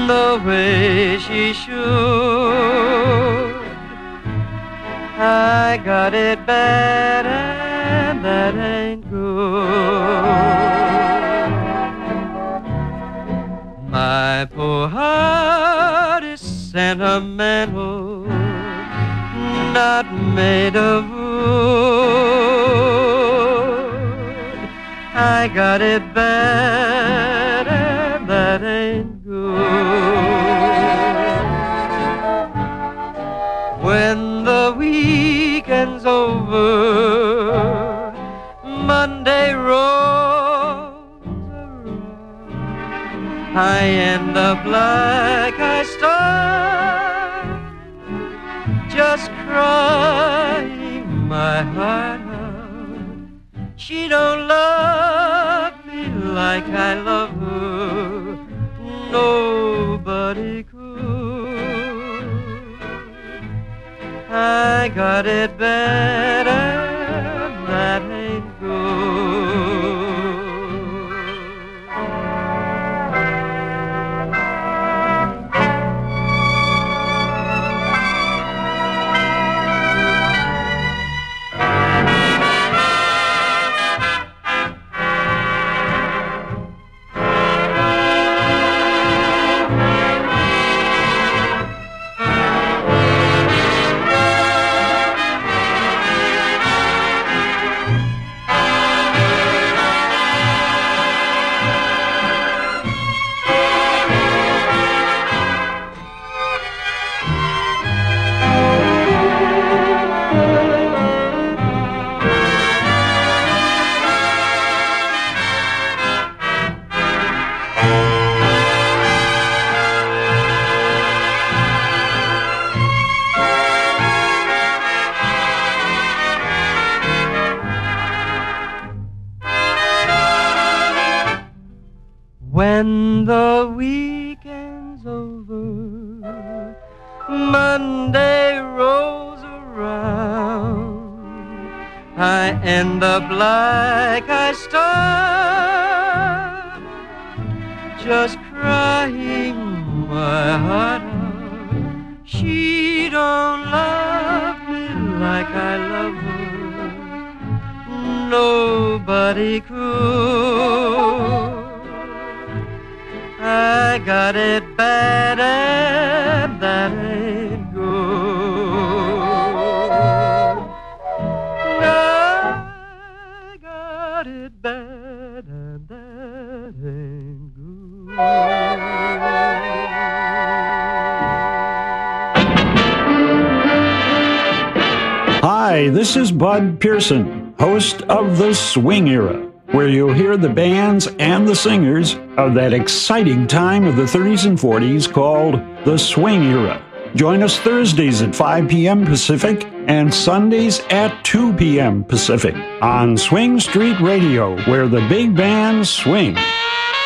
the way she should. I got it bad and that ain't good. My poor heart is sentimental, not made of wood. I got it bad and that ain't good. When the weekend's over, Monday rolls around, I end up like I started, just crying my heart out. She don't love me like I love her, nobody could. I got it bad and that ain't good. When the weekend's over, Monday rolls around, I end up like I started, just crying my heart out. She don't love me like I love her, nobody could. I got it bad and that ain't good. I got it bad and that ain't good. Hi, this is Bud Pearson, host of The Swing Era, where you'll hear the bands and the singers of that exciting time of the 30s and 40s called the Swing Era. Join us Thursdays at 5 p.m. Pacific and Sundays at 2 p.m. Pacific on Swing Street Radio, where the big bands swing.